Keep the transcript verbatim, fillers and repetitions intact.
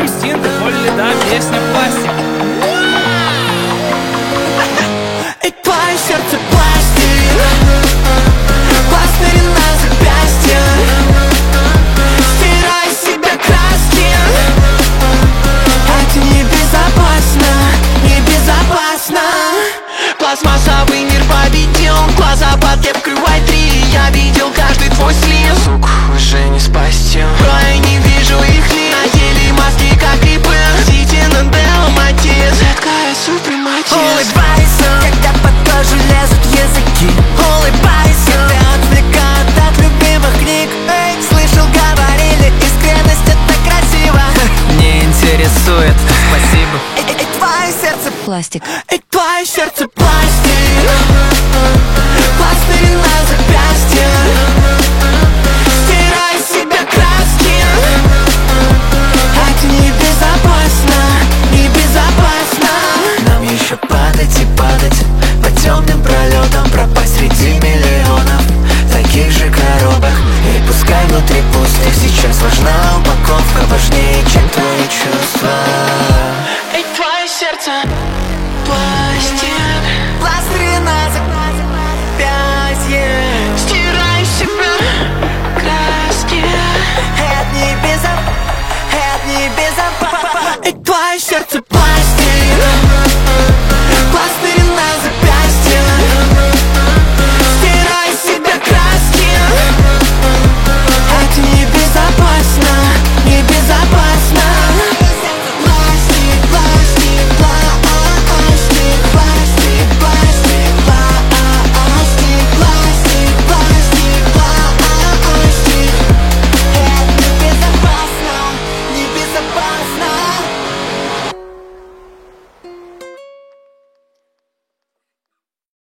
Кристинка, Холли, да, песня «Пластик». И твое сердце пластик, пластырь на запястье. Стирай с себя краски, это небезопасно, небезопасно. Пластмассовый мир победил, глаза под кепкой white три. Я видел каждый твой слив, сук, уже не спасти. Бро, я не вижу их лиц, надели маски, как и был Титин Делматис, редкая супрематис. Улыбайся, когда под кожу лезут языки. Улыбайся, ты отвлекает от любимых книг. Эй, слышал, говорили, искренность это красиво. Не интересует, спасибо. И, и, и твое сердце Пластик. И твое сердце